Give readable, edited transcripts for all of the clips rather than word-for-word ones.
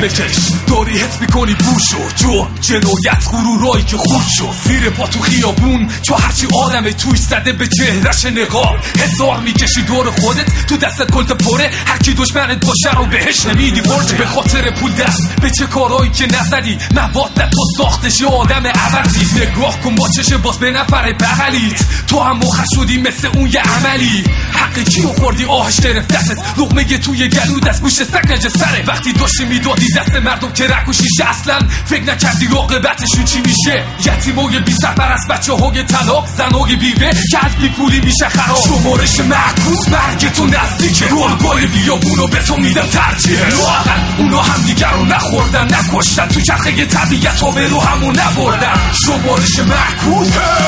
بکش، داری حس میکنی بوشو جو جنایت غرورایی که خود شد زیر پا تو خیابون، چو هرچی آدمه توش زده به چهرش نقاب. هزار میکشی دور خودت، تو دستت کلت پره، هر کی دشمنت باشه رو بهش نمیدی فرجه. به خاطر پول دست به چه کارایی که نزدی، موادت تو ساختش آدم عوضی. نگاه کن با چشه باز به نفر بغلیت، تو هم مخ شدی مثل اون یه عملی. حق کیو خوردی آهش گرفت دستت، لقمه توی گلود از گوشت سگ نجه سره. وقتی داشتی میدادی دست مردم که رک و شیشه، اصلا فکر نکردی عاقبتشون چی میشه. یتیمای بی سرپرست، بچه های طلاق، زنای بیوه که از بی پولی میشه خراب. شمارش معکوس، مرگ تو نزدیکه، گلگل بیابونو به تو میدم ترجیحه. لااقل اونا هم دیگر رو نخوردن، نکشتن، تو چرخه طبیعت ها به رو همون نبردن. شمارش معکوس،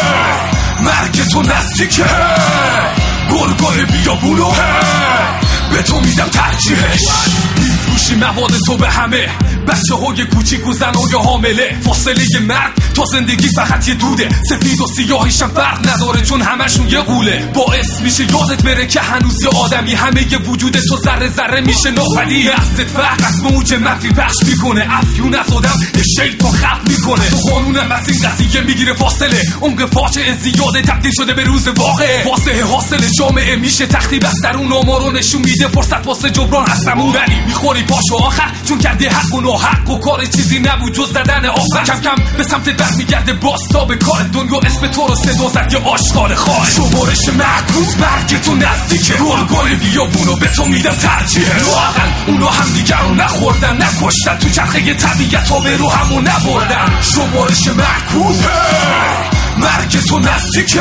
مرگ تو نزدیکه، گلگل بیابونو به تو میدم ترجیحش. میفروشی مواد تو به همه، بچه های کوچیک و زنای حامله. فاصله مرگ تا زندگی فقط یه دوده، سفید و سیاهیشم فرق نداره چون همشون یه قوله. باعث میشه یادت بره که هنوز یه آدمی، همه یه وجود تو ذره ذره میشه ناپدید. دستت فقط موج منفی پخش میکنه، افیون از آدم یه شیطان خلق میکنه. تو قانونم از این قضیه میگیره فاصله، عمق فاجعه زیاده تبدیل شده به روز واقعه. واسه حاصل جامعه میشه تخریب از درون، آمار رو نشون میده فرصت واسه جبران از تموم. ولی میخوری پاشو آخر چون کردی حق و ناحق و کار چیزی نبود جز زدن آفر. کم کم به سمت برمیگرده باز تا به کار، دنیا اسم تو رو صدا زد یه آشغال خواهد. شمارش معکوس، مرگ تو نزدیکه، گلگل بیابونو به تو میدم ترجیحه. لااقل اونا هم دیگر رو نخوردن، نکشتن، تو چرخه طبیعت ها به رو همون نبردن. شمارش معکوس، مرگ تو نزدیکه،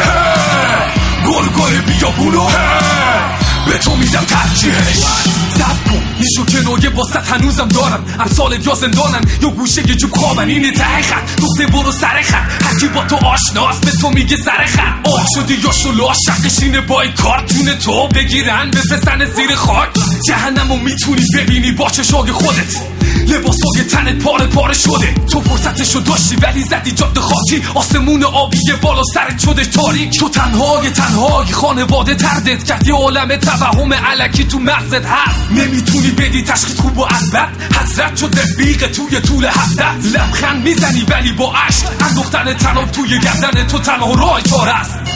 گلگل بیابونو به تو میدم ترجیحش. زب کن نیشو کنایه باست هنوزم دارم، امثالت یا زندانن یا گوشه یه جوب خوابن. اینه ته خط، نقطه برو سر خط، هرکی با تو آشناست به تو میگه سر خط. آه شدی یا شلاش، شقشینه با این کارت، جون تو بگیرن بفرستن زیر خاک. جهنمو میتونی ببینی با چشای خودت، لباسای تنت پاره پاره شده. تو فرصتشو داشتی ولی زدی جاده خاکی، آسمون آبی بالا سرت شده تاریک. تو تنهای خانواده تردت کرد، یه عالم توهم الکی تو مغزت هست. نمیتونی بدی تشخیص خوب و از بد، حسرت شد رفیق توی طول هفتت. لبخند میزنی ولی با عشق، اندوختن تناب توی گردن تو تنها راه چاره است.